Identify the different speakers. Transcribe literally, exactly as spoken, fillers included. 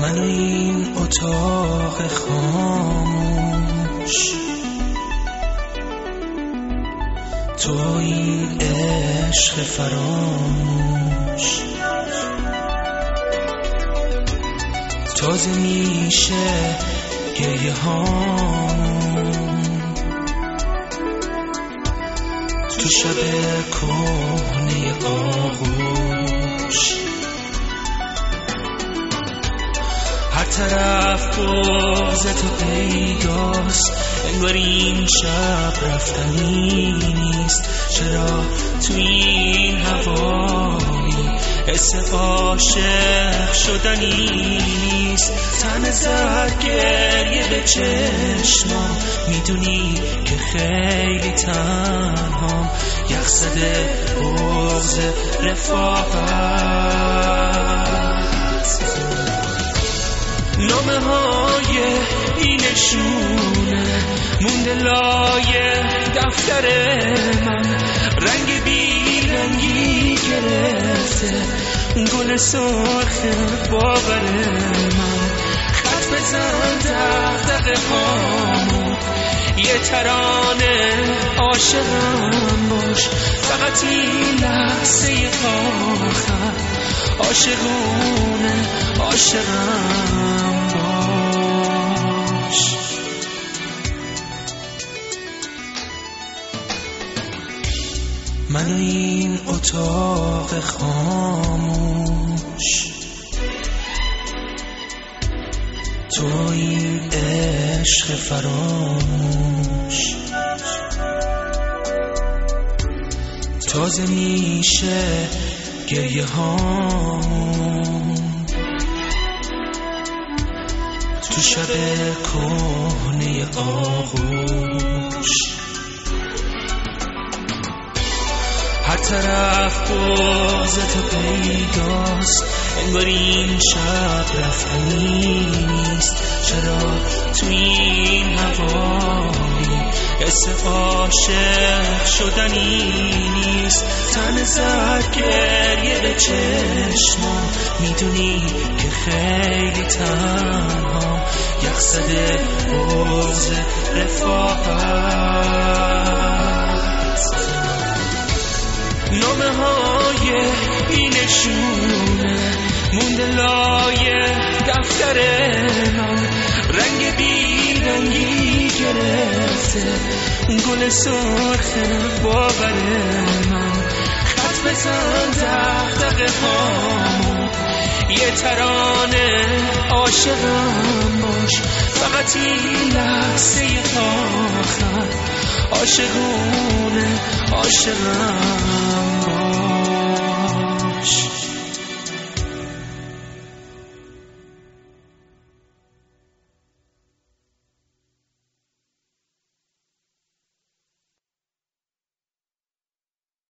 Speaker 1: من این اتاق خاموش، تو این عشق فراموش، تازه میشه گریه هامون تو شب کهنه آغوش. هر طرف بغض تو پیداست، انگار این شب رفتنی نیست. چرا تو این هوایی حس عاشق شدنی نیست؟ تن زد گریه به چشمام، میدونی که خیلی تنهام. یخ زده بغض رفاقت، نامه های اینشونه مونده لای دفتر من. رنگ بیرنگی گرفته گل سرخ باور من. خط بزن دغدغه هامون، یه ترانه عاشقم باش. فقط این لحظه آخر عاشقونه عاشقم باش. من این اتاق خاموش، تو این عشق فراموش، تازه میشه گریه هامون تو شب کهنه آغوش. هر طرف بغض تو پیداست، انگار این شب رفتنی نیست. چرا تو این هوایی حس عاشق شدنی نیست؟ تن زد گریه به چشمام، میدونی که خیلی تنهام. یخ زده بغض رفاقت، نامه های اینشونه مونده لای دفتر من. رنگ بیرنگی گرفته گل سرخ باور من. خط بزن دغدغه هامون، یه ترانه عاشقم باش. فقط این لحظه آخر عاشقونه عاشقم باش.